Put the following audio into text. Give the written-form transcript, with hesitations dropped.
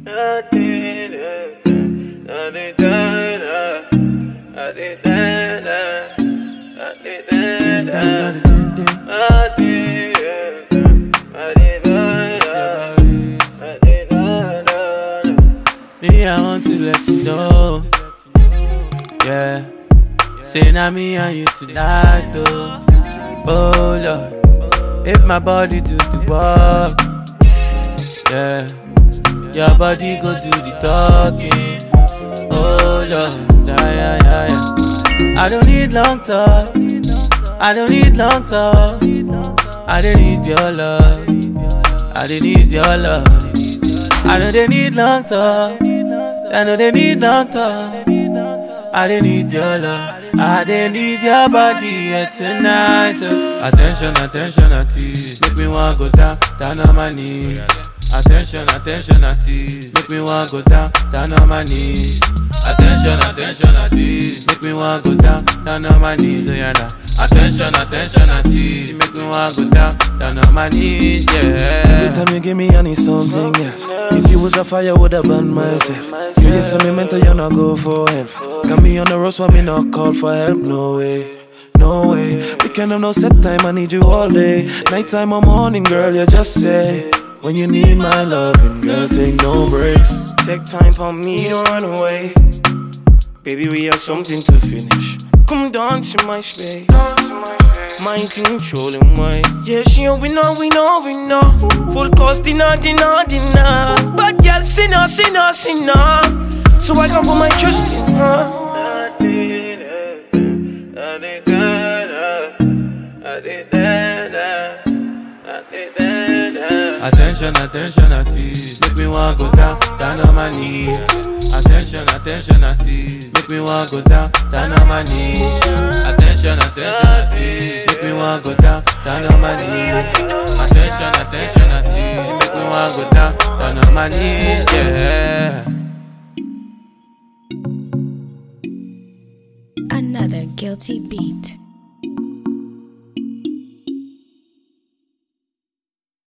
Me, I want to let you know, yeah. Say now me and you tonight, oh. Oh Lord, if my body do the work, yeah. Your body go do the talking, oh Lord, yeah. I don't need long talk, I don't need long talk. I don't need your love, I don't need your love. I know they need long talk, I know they need long talk. I don't need your love, I don't need your body here tonight. Attention, attention, attention. Make me wanna go down on my knees. Attention, attention, attention. Make me wanna go down on my knees. Attention, attention, attention. Make me wanna go down on my knees. Oh yeah, nah. Attention, attention, attention. Make me wanna go down on my knees, yeah. Every time you give me, I need something else. If you was a fire, would have burned myself. You just me mental, you not go for help. Got me on the road, but me not call for help. No way, no way. We can't have no set time, I need you all day. Nighttime or morning, girl, you just say when you need my loving, girl, take no breaks. Take time for me, don't run away. Baby, we have something to finish. Come dance in my space. Mind controlling mine. Yeah, we know. Full cost dinner. But girl, sinner. So I can put my trust in her. Attention, attention, attention. Make me wanna go down on my knees. Attention, attention, attention. Make me wanna go down on my knees. Attention, attention, attention. Make me wanna go down on my knees. Attention, attention, attention. Make me wanna go down on my knees, yeah. Another guilty beat.